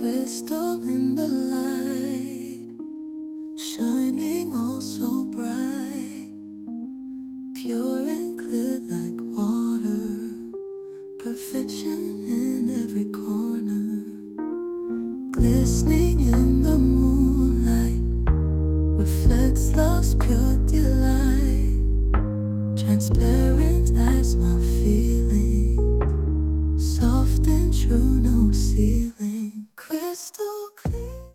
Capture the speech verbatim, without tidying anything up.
crystal in the light, shining all so bright, pure and clear like water, perfection in every corner, glistening in the moonlight, reflects love's pure delight, transparent as my feeling, soft and true, no ceiling.